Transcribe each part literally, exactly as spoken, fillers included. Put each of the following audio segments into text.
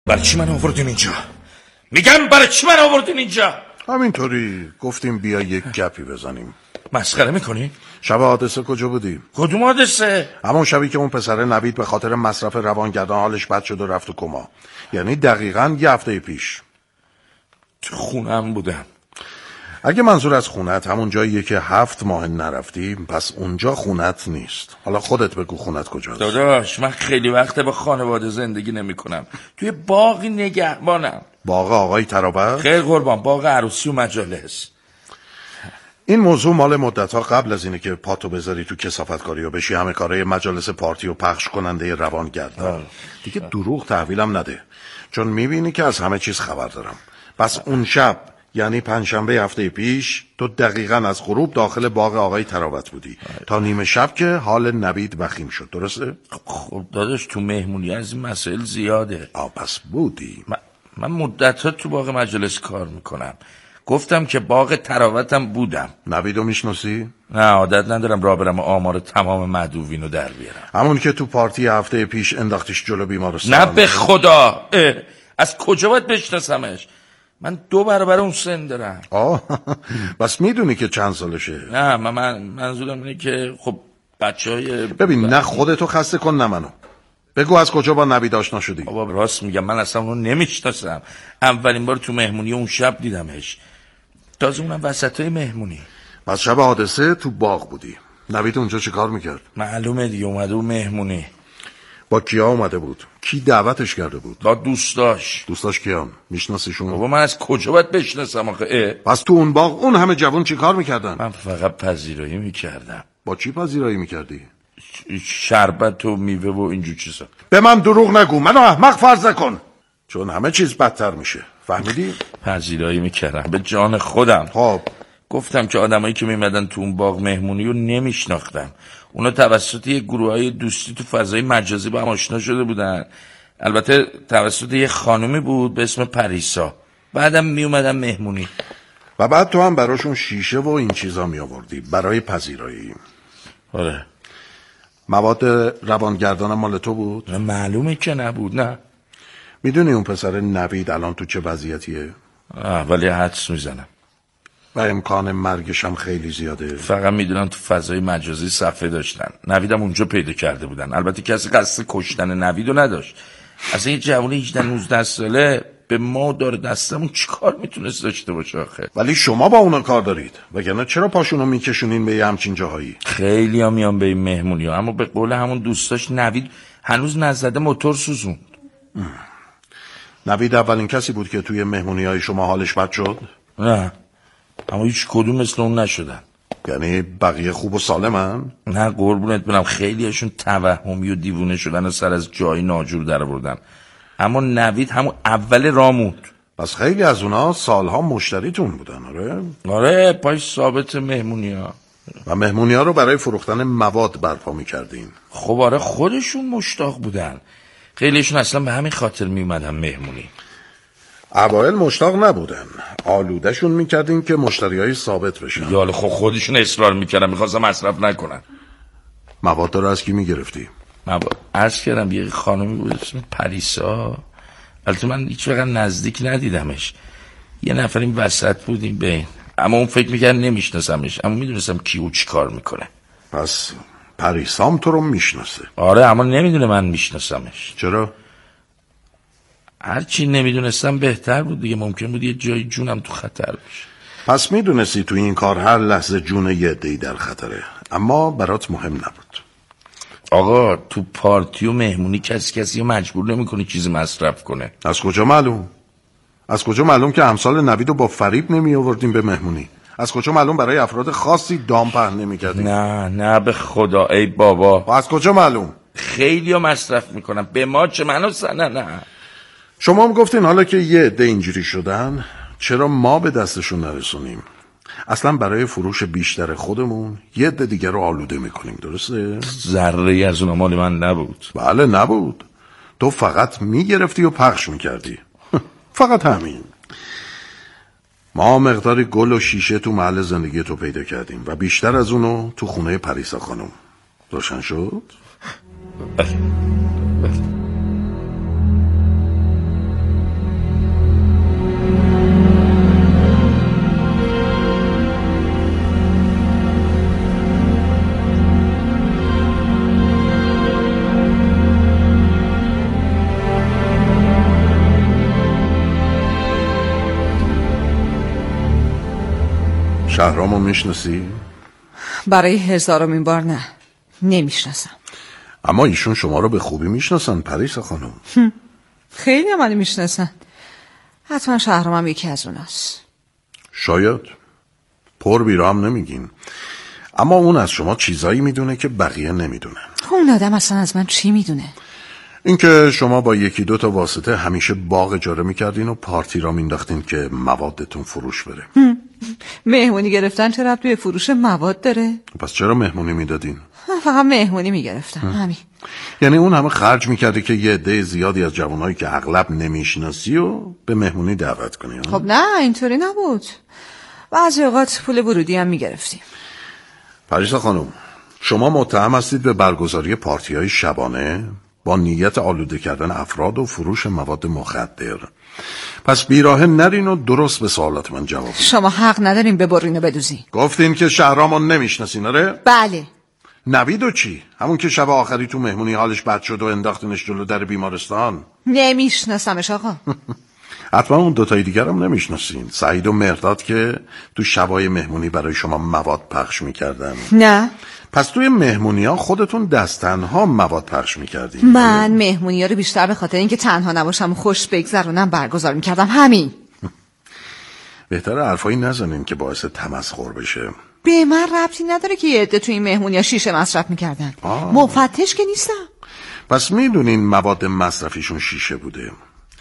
برای چی من آوردین اینجا؟ میگم برای چی من آوردین اینجا؟ همینطوری گفتیم بیا یک گپی بزنیم. مسخره میکنی؟ شب حادثه کجا بودی؟ کدوم حادثه؟ همون شبی که اون پسر نوید به خاطر مصرف روانگردان حالش بد شد و رفت تو کما. یعنی دقیقاً یه هفته پیش. تو خونم بودم. اگه منظور از خونت همون جاییه که هفت ماه نرفتی، پس اونجا خونت نیست. حالا خودت بگو خونت کجاست؟ داداش من خیلی وقته با خانواده زندگی نمی کنم. توی باقی نگهبانم. باغ آقای ترابط؟ خیر قربان، باغ عروسی و مجالس. این موضوع مال مدت‌ها قبل از اینه که پاتو بذاری تو کثافتکاری و بشی همه کارهای مجالس پارتی و پخش کننده روانگردان. دیگه دروغ تحویلم نده، چون میبینی که از همه چیز خبر دارم. پس اون شب، یعنی پنجشنبه هفته پیش، تو دقیقاً از غروب داخل باغ آقای ترابط بودی تا نیمه شب که حال نوید وخیم شد. درسته؟ خب داداش تو مهمونی از این مسائل زیاده. آ پس بودی. من, من مدت‌ها تو باغ مجالس کار میکنم. گفتم که باغ تراوتم بودم. نویدو میشناسی؟ نه عادت ندارم راه برم و آمار تمام مدعوینو در بیارم. همون که تو پارتی هفته پیش انداختیش جلو بیمارستان. نه به خدا. از کجا باید بشناسمش؟ من دو برابر اون سن دارم. آه بس میدونی که چند سالشه؟ نه من, من منظورم اینه که خب بچه های ببین نه خودتو خسته کن نه منو. بگو از کجا با نوید آشنا شدی؟ بابا راست میگم، من اصلا اونو نمیشناسم. اولین بار تو مهمونی اون شب دیدمش، تازه اونم وسطای مهمونی. پس شب حادثه تو باغ بودی. نوید اونجا چه کار میکرد؟ معلومه دیگه، اومده اون مهمونی. با کیا اومده بود؟ کی دعوتش کرده بود؟ با دوستاش. دوستاش کیان؟ میشناسیشون؟ بابا من از کجا باید بشناسم آخه؟ پس تو اون باغ اون همه جوان چی کار میکردن؟ من فقط پذیرایی میکردم. با چی پذیرایی میکردی؟ شربت و میوه و اینجور چیزا. به من دروغ نگو، منو احمق فرض نکن، چون همه چیز بدتر میشه. فهمیدی؟ پذیرایی میکردم به جان خودم. خب گفتم که آدمایی که میمدن تو اون باغ مهمونی رو نمیشناختم. اونا توسط یه گروهای دوستی تو فضای مجازی با هم آشنا شده بودن. البته توسط یه خانومی بود به اسم پریسا. بعدم میومدن مهمونی. و بعد تو هم براشون شیشه و این چیزا می آوردی برای پذیرایی. آره. مواد روانگردان مال تو بود؟ معلومه که نبود. نه. میدونی اون پسر نوید الان تو چه وضعیتیه؟ آه ولی حدس میزنم. و امکان مرگش هم خیلی زیاده. فقط میدونم تو فضای مجازی صفحه داشتن. نویدم اونجا پیدا کرده بودن. البته کسی قصد کشتن نویدو نداشت. اصلا یه جوان هجده نوزده ساله به ما داره دستمون چیکار میتونست داشته باشه آخه؟ ولی شما با اونا کار دارید، وگرنه چرا پاشونو میکشونین به یه همچین جاهایی؟ خیلی ها میان به این مهمونی ها، اما به قول همون دوستاش نوید هنوز نزده موتور سوزوند. نوید اولین کسی بود که توی مهمونی های شما حالش بد شد؟ نه، اما هیچ کدوم مثل اون نشدن. یعنی بقیه خوب و سالمن؟ نه قربونت برم، خیلی هاشون توهمی و دیوونه شدن و سر از جای ناجور در آوردن. اما نوید همون اول رامود. پس خیلی از اونا سالها مشتریتون بودن. آره؟ آره پاش ثابت مهمونی ها. و مهمونی ها رو برای فروختن مواد برپا میکردین؟ خب آره خودشون مشتاق بودن. خیلیشون اصلا به همین خاطر میومدن مهمونی. اوایل مشتاق نبودن، آلودهشون میکردین که مشتری های ثابت بشن. یاله خب خودشون اصرار میکردن میخواستن مصرف نکنن. مواد رو از کی میگرفتی؟ مواد عرض کردم یه خانمی بود اسم پریسا. البته من هیچ وقت نزدیک ندیدمش، یه نفر این وسط بود این بین. اما اون فکر میکرد نمیشناسمش، اما میدونستم کی و چی کار میکنه. پس پریسام تو رو میشناسه؟ آره اما نمیدونه من میشناسمش. چرا؟ هرچی نمیدونستم بهتر بود دیگه، ممکن بود یه جای جونم تو خطر بشه. پس میدونستی تو این کار هر لحظه جون یه عده‌ای در خطره، اما برات مهم نبود. آقا تو پارتی و مهمونی کسی کسی رو مجبور نمیکنه چیزی مصرف کنه. از کجا معلوم؟ از کجا معلوم که امثال نویدو با فریب نمی آوردیم به مهمونی؟ از کجا معلوم برای افراد خاصی دام پهن نمی کردیم؟ نه نه به خدا ای بابا. و از کجا معلوم؟ خیلی ها مصرف میکنن، به ما چه؟ منو سنه. نه شما هم گفتین حالا که یه عده اینجوری شدن چرا ما به دستشون نرسونیم؟ اصلا برای فروش بیشتر خودمون یه عده دیگر رو آلوده میکنیم. درسته؟ ذره از اون مال من نبود. بله نبود، تو فقط میگرفتی و پخش میکردی. فقط همین. ما مقداری گل و شیشه تو محل زندگی تو پیدا کردیم و بیشتر از اونو تو خونه پریسا خانم. روشن شد؟ بله بله. شهرامو میشناسی؟ برای هزارمین بار نه، نمیشناسم. اما ایشون شما رو به خوبی میشناسن پریسا خانم. خیلی منو میشناسن. حتما شهرام هم یکی از اوناست. شاید. پر بیرام نمیگین، اما اون از شما چیزایی میدونه که بقیه نمیدونن. اون آدم اصلا از من چی میدونه؟ اینکه شما با یکی دو تا واسطه همیشه باغ اجاره میکردین و پارتی را مینداختین که موادتون فروش بره. مهمونی گرفتن چه ربطی به فروش مواد داره؟ پس چرا مهمونی میدادین؟ فقط مهمونی میگرفتم، همین. یعنی اون همه خرج میکرده که یه عده زیادی از جوانایی که اغلب نمیشناسی و به مهمونی دعوت کنی؟ خب نه، اینطوری نبود. بعضی اوقات پول ورودی هم میگرفتیم. پریسا خانم، شما متهم هستید به برگزاری پارتی‌های شبانه با نیت آلوده کردن افراد و فروش مواد مخدر. پس بیراهه نرین و درست به سوالات من جواب بدین. شما حق ندارین ببرین و بدوزین. گفتین که شهرامو نمیشناسین، آره؟ بله. نویدو چی؟ همون که شب آخری تو مهمونی حالش بد شد و انداختنش جلو در بیمارستان. نمیشناسمش آقا. حتما اون دوتای دیگر هم نمیشناسین، سعید و مرداد که تو شبای مهمونی برای شما مواد پخش میکردن. نه. پس توی مهمونی ها خودتون دستنها مواد پخش میکردین؟ من مهمونی ها رو بیشتر به خاطر اینکه تنها نباشم و خوش بگذرونم برگزار میکردم، همین. بهتره حرفایی نزنین که باعث تمسخر بشه. به من ربطی نداره که یه عده توی این مهمونی ها شیشه مصرف میکردن. مفتش که نیستم. پس میدونین مواد مصرفیشون شیشه بوده.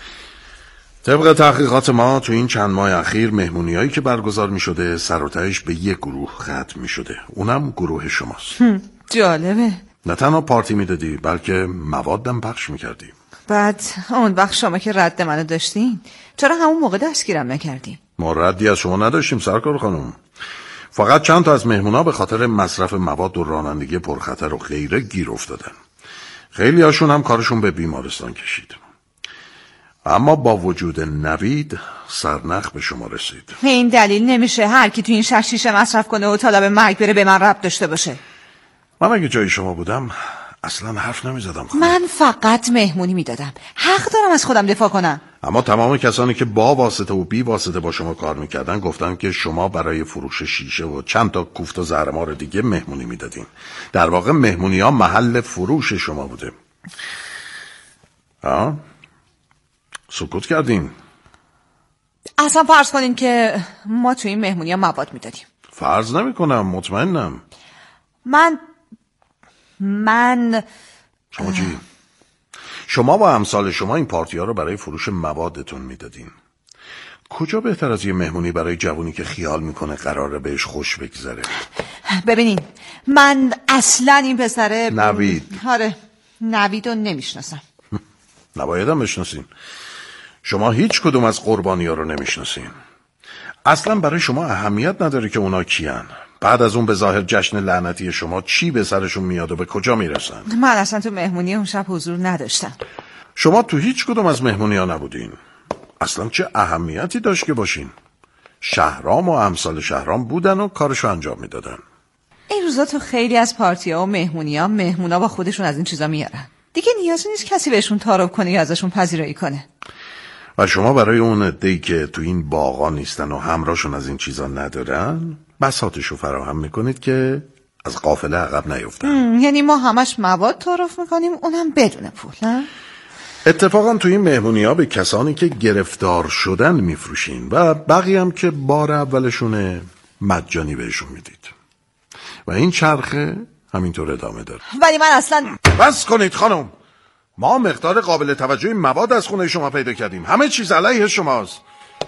طبق تحقیقات ما تو این چند ماه اخیر مهمونی هایی که برگزار می شده سر و تهش به یک گروه ختم می شده، اونم گروه شماست. جالبه. نه تنها پارتی می دادی بلکه موادم پخش می کردی. بعد اون وقت شما که رد منو داشتین چرا همون موقع دستگیرم نکردین؟ ما ردی از شما نداشتیم سرکار خانم، فقط چند تا از مهمونا به خاطر مصرف مواد و رانندگی پرخطر و غیره گیر افتادن. خیلی هاشون هم کارشون به بیمارستان کشید. اما با وجود نوید سرنخ به شما رسید. این دلیل نمیشه هر کی تو این شهر شیشه مصرف کنه و طالب مرگ بره به من ربط داشته باشه. من اگه جای شما بودم اصلا حرف نمیزدم. من فقط مهمونی میدادم، حق دارم از خودم دفاع کنم. اما تمام کسانی که با واسطه و بی واسطه با شما کار میکردن گفتن که شما برای فروش شیشه و چند تا کوفت و زهرمار دیگه مهمونی میدادین. در واقع مهمونی ها محل فروش شما بوده. ها؟ سکوت کردین. اصلا فرض کنین که ما توی این مهمونی ها مواد میدادیم. فرض نمی کنم، مطمئنم. من من شما چی؟ شما و امثال شما این پارتی ها رو برای فروش موادتون میدادین. کجا بهتر از یه مهمونی برای جوونی که خیال میکنه قراره بهش خوش بگذره؟ ببینین من اصلا این پسره نوید. آره نوید رو نمیشناسم. نبایدم بشناسین. شما هیچ کدوم از قربانی ها رو نمیشناسین. اصلا برای شما اهمیت نداره که اونا کیان. بعد از اون به ظاهر جشن لعنتی شما چی به سرشون میاد و به کجا میرسن؟ من اصلا تو مهمونی اون شب حضور نداشتم. شما تو هیچ کدوم از مهمونی ها نبودین. اصلا چه اهمیتی داشت که باشین؟ شهرام و امثال شهرام بودن و کارشو انجام میدادن. این روزا تو خیلی از پارتی ها و مهمونی ها مهمونا با خودشون از این چیزا میارن. دیگه نیازی نیست کسی بهشون تعارف کنه یا ازشون پذیرایی کنه. و شما برای اون عده‌ای که تو این باغا نیستن و همراهشون از این چیزا ندارن بساطشو فراهم میکنید که از قافله عقب نیفتن. یعنی ما همش مواد تعارف میکنیم، اونم بدون پول، نه؟ اتفاقا تو این مهمونی ها به کسانی که گرفتار شدن میفروشین و بقیه هم که بار اولشونه مجانی بهشون میدید و این چرخه همینطور ادامه داره. ولی من اصلا بس کنید خانم، ما مقدار قابل توجهی مواد از خونه شما پیدا کردیم، همه چیز علیه شماست.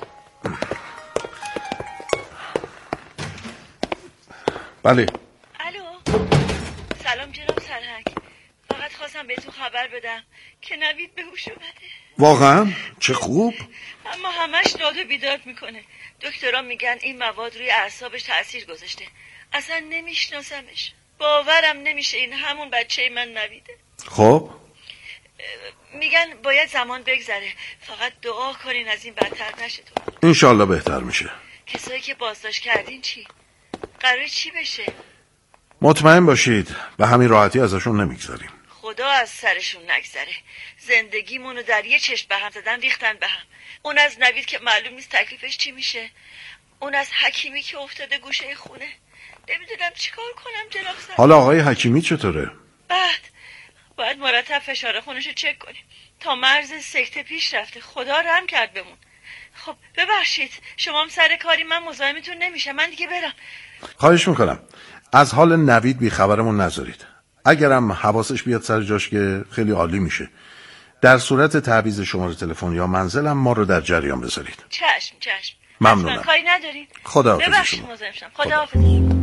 بله. الو، سلام جناب سرهنگ. فقط خواستم بهتون خبر بدم که نوید به هوش اومده. واقعا؟ چه خوب. اما همش داد و بیداد میکنه. دکترها میگن این مواد روی اعصابش تأثیر گذاشته. اصلا نمیشناسمش. باورم نمیشه این همون بچه من نویده. خب میگن باید زمان بگذره، فقط دعا کنین از این بدتر نشه. تو انشالله بهتر میشه. کسایی که بازداشت کردین چی؟ قراره چی بشه؟ مطمئن باشید به همین راحتی ازشون نمیگذاریم. خدا از سرشون نگذره. زندگیمونو در یه چشم به هم زدن ریختن به هم. اون از نوید که معلوم نیست تکلیفش چی میشه. اون از حکیمی که افتاده گوشه خونه. نمیدونم چیکار کنم جناب سرهنگ. حالا آقای حکیمی چطوره؟ بعد باید مرتب فشار خونش رو چک کنیم. تا مرز سکته پیش رفته. خدا رحم کرد بمون. خب ببخشید شما هم سر کاری، من مزاحمتون نمیشم. من دیگه برم. خواهش میکنم از حال نوید بی خبرمون نذارید. اگرم حواسش بیاد سر جاش که خیلی عالی میشه. در صورت تعویض شماره تلفن یا منزلم ما رو در جریان بذارید. چشم چشم. ممنونم. کاری ندارین. خدا حافظ. ببخشید مزاحم شدم. خدا حافظ.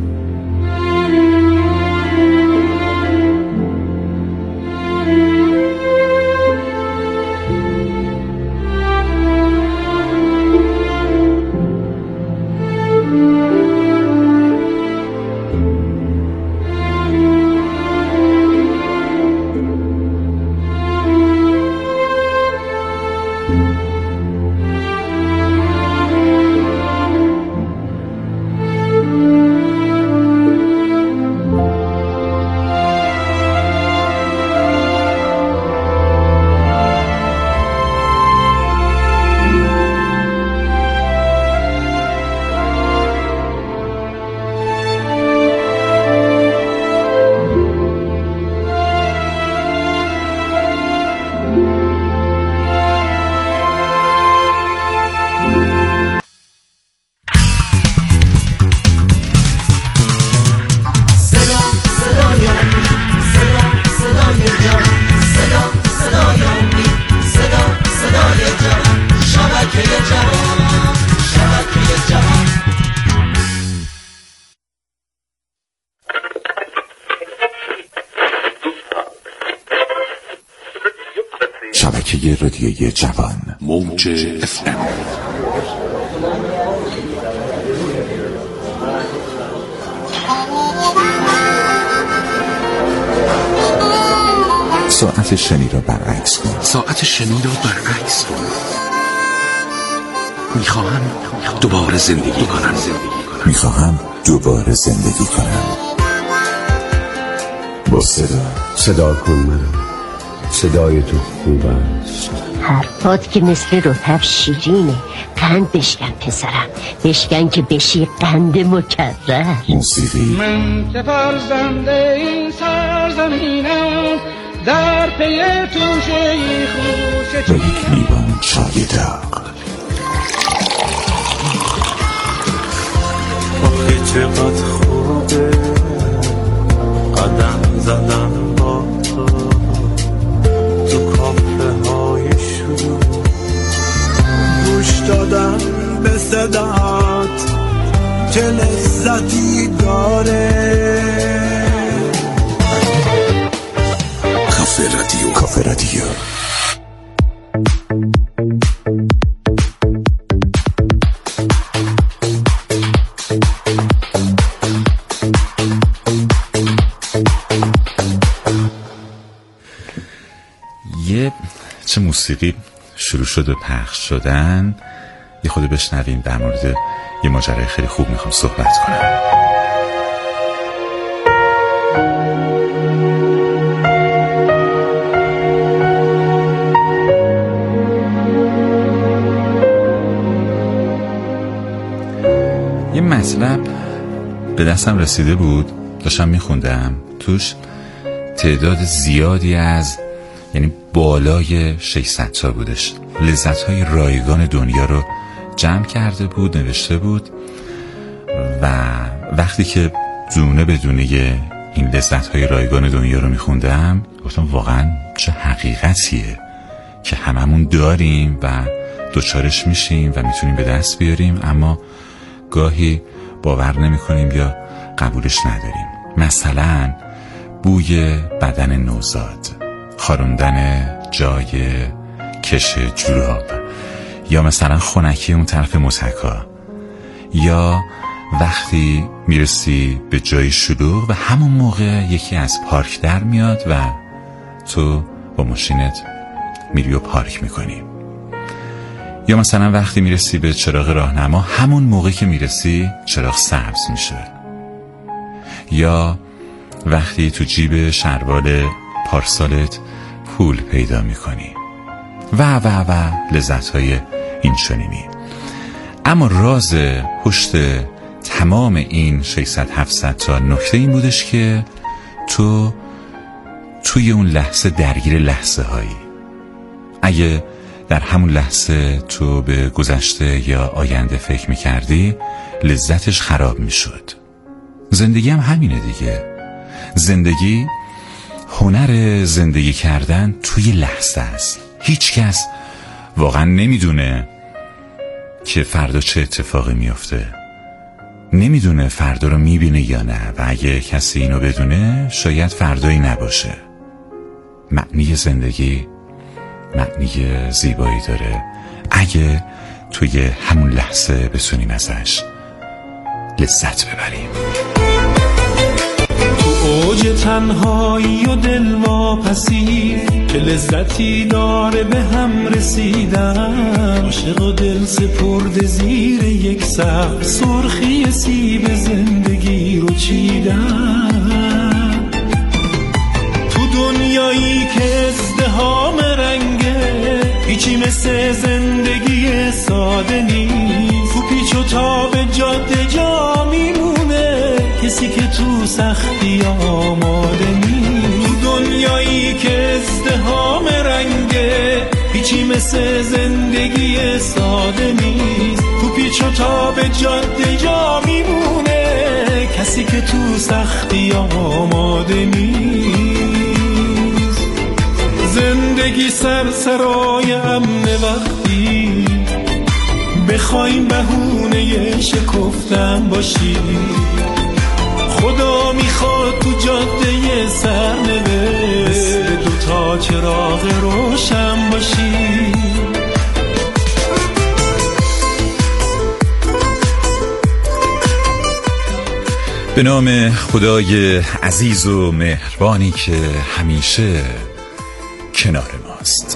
شبکه رادیویی جوان موج اف ام. ساعت شنی را برعکس کن. ساعت شنی را برعکس کن. میخواهم دوباره زندگی کنم. میخواهم دوباره زندگی کنم. با صدا صدا کن منو. صدای تو خوب است. حرفات که مثل رطب شیرینه. قند بشکن پسرم، بشکن که بشی قند مکرر. موسیقی. من که فرزنده این سرزمینم، در پی توشه خوش و یک لیوان چای داغ. آخه چقدر خوبه قدم زدن با تو تو کافه های شروع، گوش دادن به صدات چه لذتی داره. کافه رادیو. کافه رادیو. یه چه موسیقی شروع شد و پخش شدن. یه خود بشنویم. در مورد یه ماجرای خیلی خوب میخوام صحبت کنم. یه مطلب به دستم رسیده بود، داشتم میخوندم. توش تعداد زیادی از، یعنی بالای ششصد تا بودش، لذت‌های رایگان دنیا رو جمع کرده بود، نوشته بود. و وقتی که دونه به دونه این لذت‌های رایگان دنیا رو میخوندم، گفتم واقعا چه حقیقتیه که هممون داریم و دوچارش میشیم و میتونیم به دست بیاریم، اما گاهی باور نمی کنیم یا قبولش نداریم. مثلا بوی بدن نوزاد، خاروندن جای کش جوراب، یا مثلا خنکی اون طرف متکا، یا وقتی میرسی به جای شلوغ و همون موقع یکی از پارک در میاد و تو با ماشینت میری و پارک میکنی، یا مثلا وقتی میرسی به چراغ راهنما همون موقع که میرسی چراغ سبز میشه، یا وقتی تو جیب شلوار پارسالت پول پیدا میکنی و و و لذت‌های این چنینی. اما راز پشت تمام این ششصد هفتصد تا نکته این بودش که تو توی اون لحظه درگیر لحظه هایی. اگه در همون لحظه تو به گذشته یا آینده فکر میکردی، لذتش خراب میشد. زندگی هم همینه دیگه. زندگی هنر زندگی کردن توی لحظه است. هیچ کس واقعا نمیدونه که فردا چه اتفاقی میفته، نمیدونه فردا رو میبینه یا نه، و اگه کسی اینو بدونه شاید فردایی نباشه. معنی زندگی معنی زیبایی داره اگه توی همون لحظه بتونیم ازش لذت ببریم. تو اوج تنهایی و دلواپسی که لذتی داره به هم رسیدن، عاشق و دل سپرده زیر یک سقف، سرخی سیب زندگی رو چیدن. تو دنیایی که ازدحام رنگه، هیچی مثل زندگی ساده نیست. تو پیچ و تاب جاده جا میمونه کسی که تو سختی آماده نیست. تو دنیایی که ازدحام رنگه، هیچی مثل زندگی ساده نیست. تو پیچ و تاب جاده جا میمونه کسی که تو سختی آماده نیست. زندگی سرسرای امن وقتی بخوایم بهونه شکفتن باشی، خدا میخواد تو جاده سرنوشت دوتا چراغ روشن باشی. به نام خدای عزیز و مهربانی که همیشه کنار ماست.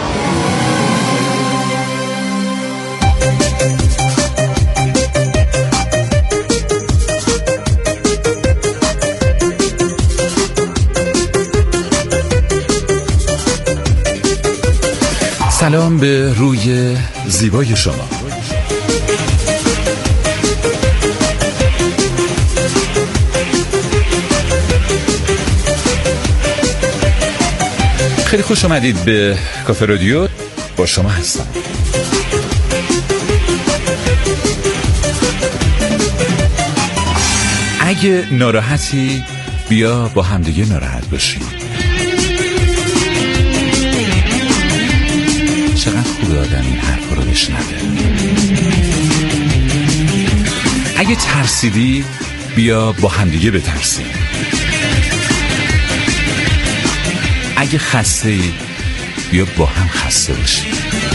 سلام به روی زیبای شما. خیلی خوش آمدید به کافه رادیو. با شما هستم. اگه ناراحتی بیا با همدیگه ناراحت باشیم. چقدر خوب آدم این حرفا رو بشنوه. اگه ترسیدی بیا با همدیگه بترسیم. اگه خسته ای بیا با هم خسته باشیم.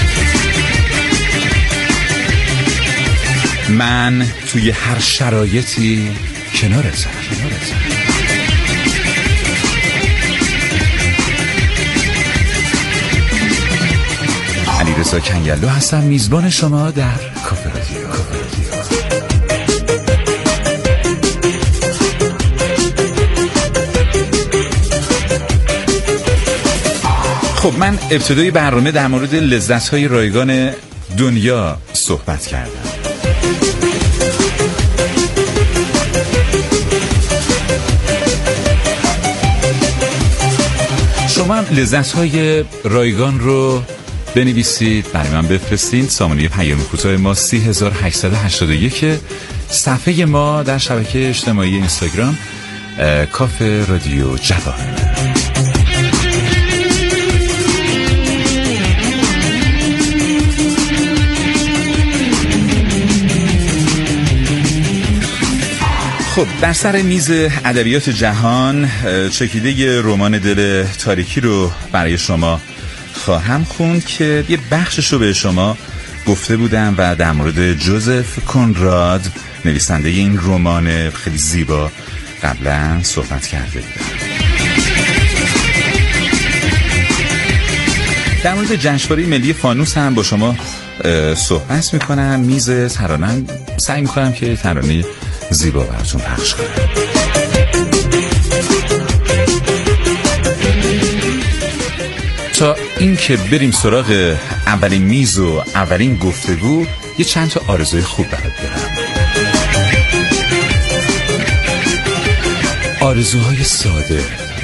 من توی هر شرایطی کنارتم. علیرضا کنگلو هستم، میزبان شما در کافه رادیو. خب من ابتدای برنامه در مورد لذت‌های رایگان دنیا صحبت کردم. شما هم لذت‌های رایگان رو بنویسید، برای من بفرستید. سامانه پیام کوتاه ما سه هزار و هشتصد و هشتاد و یک، صفحه ما در شبکه اجتماعی اینستاگرام کافه رادیو جوان. خب در سر میز ادبیات جهان چکیده رمان دل تاریکی رو برای شما خواهم خوند که یه بخشش رو به شما گفته بودم و در مورد جوزف کنراد نویسنده این رمان خیلی زیبا قبلا صحبت کرده بودم. در مورد جشنواره ملی فانوس هم با شما صحبت میکنم. میز ترانه سعی میکنم که ترانه زیبا براتون پخش کنم. تا این که بریم سراغ اولین میز و اولین گفتگو، یه چند تا آرزوی خوب برات دارم. آرزوهای ساده.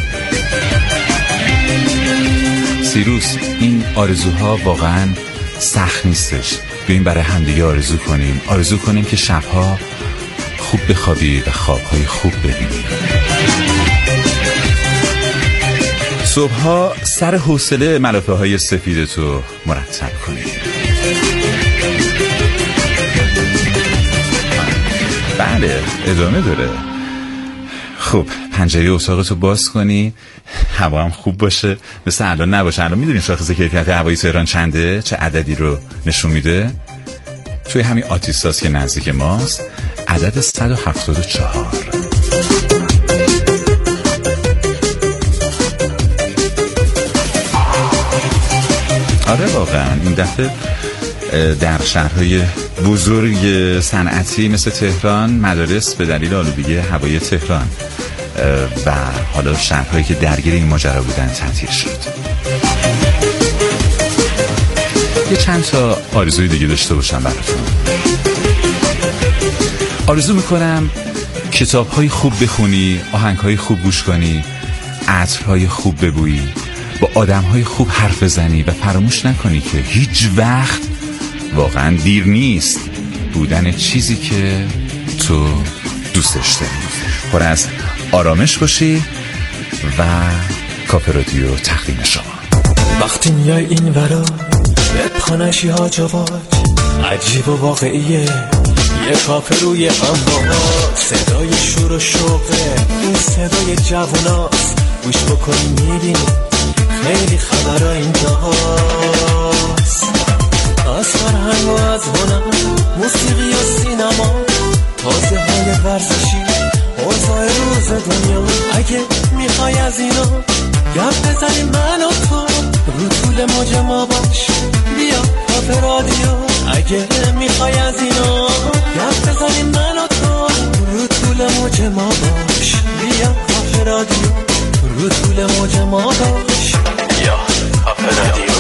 سیروس، این آرزوها واقعا سخت نیستش. بیاییم برای همدیگه آرزو کنیم. آرزو کنیم که شبها خوب بخوابی و خوابهای خوب ببینی. صبحها سر حوصله ملافه های سفید تو مرتب کنی. بله، ادامه داره. خب، پنجره اتاق تو باز کنی، هوا هم خوب باشه، مثل الان نباشه. الان میدونین شاخص کیفیت هوای تهران چنده؟ چه عددی رو نشون میده؟ توی همین آتیساس که نزدیک ماست عدد صد و هفتاد و چهار. آره واقعا این دفعه در شهرهای بزرگ صنعتی مثل تهران مدارس به دلیل آلودگی هوای تهران و حالا شهرهایی که درگیر این ماجرا بودن تعطیل شد. یه چند تا آرزوی دیگه داشته باشم براتون. آرزو میکنم کتاب‌های خوب بخونی، آهنگ‌های خوب گوش کنی، عطرهای خوب ببویی، با آدم‌های خوب حرف بزنی و فراموش نکنی که هیچ وقت واقعا دیر نیست بودن چیزی که تو دوستش داری. پر از آرامش باشی و کافه رادیو تقدیم شما. وقتی میای این ورا به پانشی ها جواج عجیب و واقعیه، یه کافه روی انبار، صدای شور و شوقه، این صدای جواناست، گوش بکنی میبینی خیلی خبرها اینجا هاست. از فرهنگ و از هنر، موسیقی و سینما، تازه های ورزشی، اوضاع روز دنیا. اگه میخوای از اینا گپ بزنیم من و تو، رو طول موج ما باش، بیا کافه رادیو. اگه میخوای از اینا گپ بزنیم من و تو، رو طول موج ما باش، بیا کافه رادیو. رو طول موج ما باش، بیا کافه رادیو.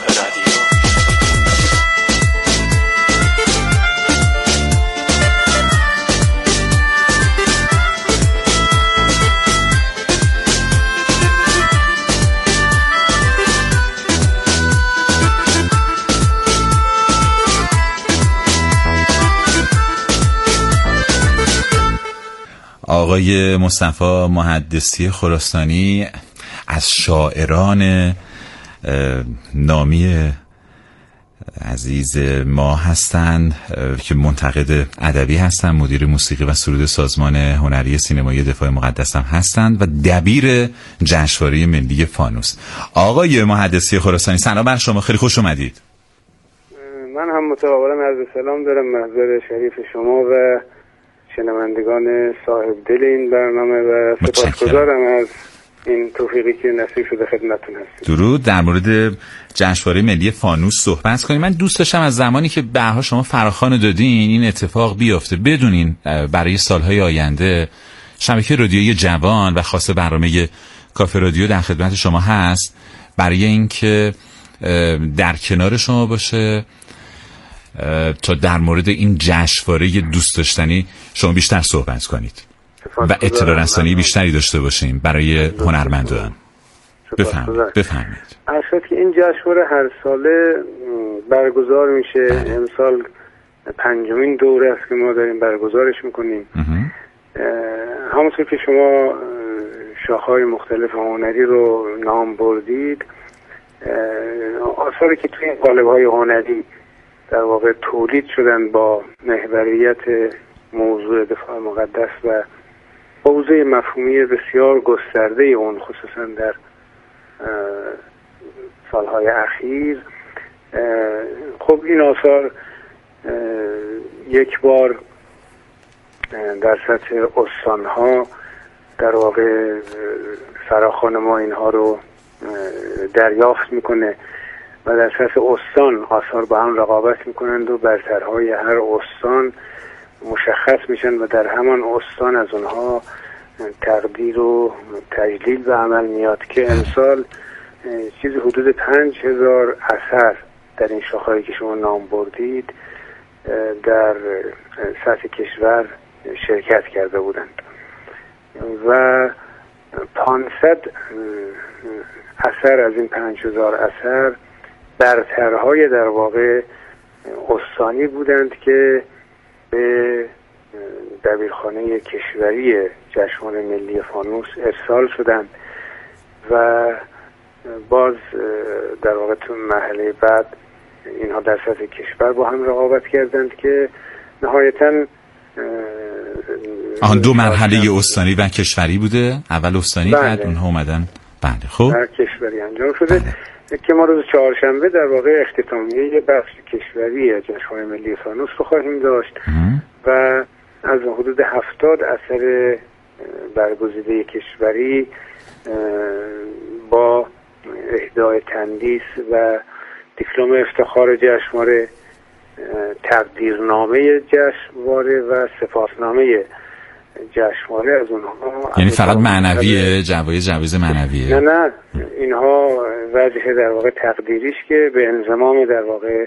آقای مصطفی محدثی خراسانی از شاعران نامی عزیز ما هستند که منتقد ادبی هستند، مدیر موسیقی و سرود سازمان هنری سینمایی دفاع مقدس هم هستند و دبیر جشنواره ملی فانوس. آقای محدثی خراسانی سلام بر شما، خیلی خوش اومدید. من هم متقابلا عرض سلام دارم محضر شریف شما و شنوندگان صاحب دل این برنامه و سپاسگزارم از این توفیقی که نصیب شده خدمتتون هستم. درود. در مورد جشنواره ملی فانوس صحبت کنیم. من دوست داشتم از زمانی که بهها شما فراخوان دادین این اتفاق بیفته. بدونین برای سالهای آینده شبکه رادیویی جوان و خاصه برنامه کافه رادیو در خدمت شما هست برای اینکه در کنار شما باشه تا در مورد این جشنواره دوست داشتنی شما بیشتر صحبت کنید و اطلاع رسانی بیشتری داشته باشیم برای هنرمندان. بفرمایید. بفرمایید. اصلا که این جشنواره هر ساله برگزار میشه. امسال پنجمین دوره است که ما داریم برگزارش میکنیم. همونطور که شما شاخه‌های مختلف هنری رو نام بردید، آثاری که توی این قالب‌های هنری در واقع تولید شدن با محوریت موضوع دفاع مقدس و حوزه مفهومی بسیار گسترده اون، خصوصا در سالهای اخیر. خب این آثار یک بار در سطح استانها در واقع فراخوان ما اینها رو دریافت میکنه و در سطح استان آثار با هم رقابت میکنند و برترهای هر استان مشخص میشن و در همان استان از اونها تقدیر و تجلیل به عمل میاد که امسال چیزی حدود پنج هزار اثر در این شاخه‌ای که شما نام بردید در سطح کشور شرکت کرده بودند و پانصد اثر از این پنج هزار اثر برترهای در واقع استانی بودند که به دبیرخانه کشوری جشنواره ملی فانوس ارسال شدند و باز در واقع تو مرحله بعد اینها در سطح کشور با هم رقابت کردند که نهایتاً آن دو مرحله استانی و کشوری بوده. اول استانی بله. بعد اونها اومدن بله خب در کشوری انجام شده بله. که ما روز چهارشنبه در واقع اختتامیه بخش کشوری جشنواره ملی فانوس رو خواهیم داشت ام. و از حدود هفتاد اثر برگزیده کشوری با اهدای تندیس و دیپلم افتخار جشنواره، تقدیرنامه جشنواره و سپاسنامه جشنواره از اونها، یعنی فقط معنویه، جوایز جوایز معنویه؟ نه نه اینها وجه در واقع تقدیریش که به انضمام در واقع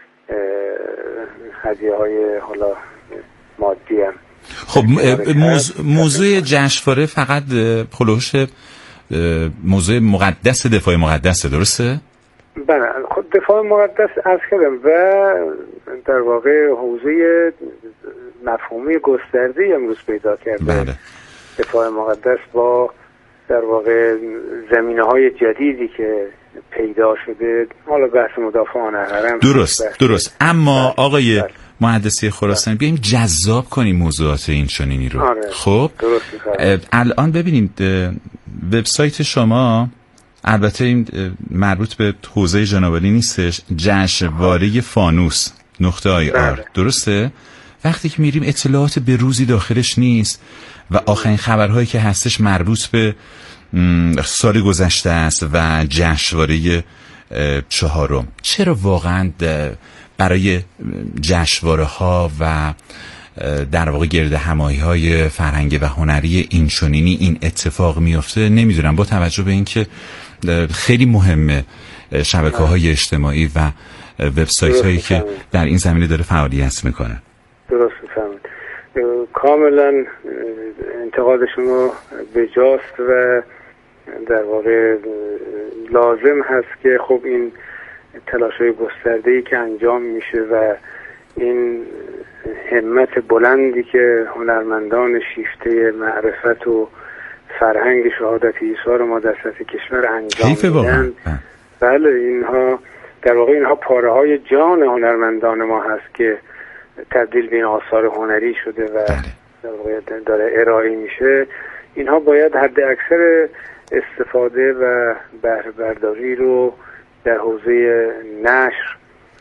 هدیه های حالا مادی هم. خب موضوع, موضوع جشنواره فقط خلوش موضوع مقدس دفاع مقدسه، درسته؟ بله خب دفاع مقدس از کردم و در واقع حوزه مفهومی گسترده‌ای امروز پیدا کرده. بله. دفاع مقدس با در واقع زمینه‌های جدیدی که پیدا شده، حالا بحث مدافعان حرم درست بحث درست اما بله. آقای بله. مهندسی خراسانی بیایم جذاب کنیم موضوعات این چنینی رو. آره. خب الان ببینید وبسایت شما البته این مربوط به حوزه جنابعالی نیستش، جشنواره فانوس نقطه آی آر درسته؟ وقتی که میریم اطلاعات به روزی داخلش نیست و آخرین خبرهایی که هستش مربوط به سال گذشته است و جشنواره چهارم. چرا واقعا برای جشنواره ها و در واقع گرد همایی های فرهنگی و هنری این چنینی این اتفاق میفته؟ نمیدونم با توجه به اینکه خیلی مهمه شبکه های اجتماعی و وبسایت هایی که در این زمینه داره فعالیت میکنه. درست میفهمید. کاملا انتقاد شما بجاست و در واقع لازم هست که خب این تلاش‌های گسترده‌ای که انجام میشه و این همت بلندی که هنرمندان شیفته معرفت و فرهنگ شهادت عیسی رو ما در سطح کشور انجام میدن، بله اینها در واقع اینها پاره های جان هنرمندان ما هست که تبدیل به این آثار هنری شده و در واقع داره ارائه میشه. اینها باید حد اکثر استفاده و بهره برداری رو در حوزه نشر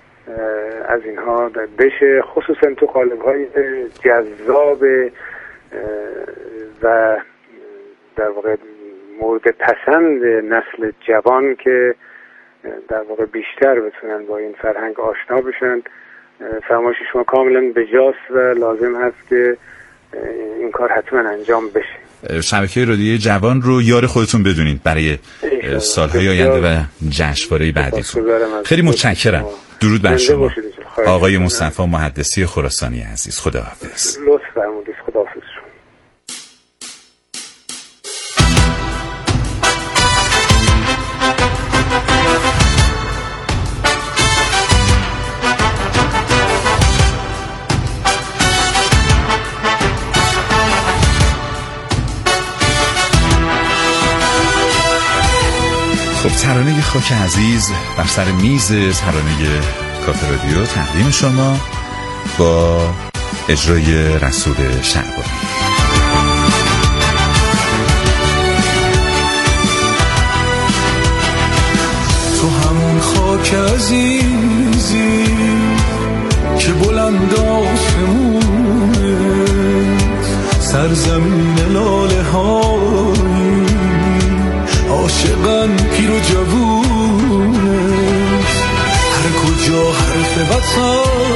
از اینها بشه، خصوصا تو قالب‌های جذاب و در واقع مورد پسند نسل جوان که در واقع بیشتر بتونن با این فرهنگ آشنا بشن. فرمایش شما کاملا بجاست و لازم هست که این کار حتما انجام بشه. شبکه رادیوی جوان رو یار خودتون بدونید برای سالهای آینده و جشنواره بعدیتون. خیلی متشکرم. درود بر شما آقای مصطفی محدثی خراسانی عزیز. خداحافظ. لطف فرمودید. خداحافظ شما. خب ترانه خاک عزیز بر سر میز ترانه کافه رادیو تقدیم شما با اجرای رسول شعبانی. تو همون خاک عزیزی که بلند آسمونه، سرزمین لاله هایی عاشقان پیر و جوونه، هر کجا حرف وطن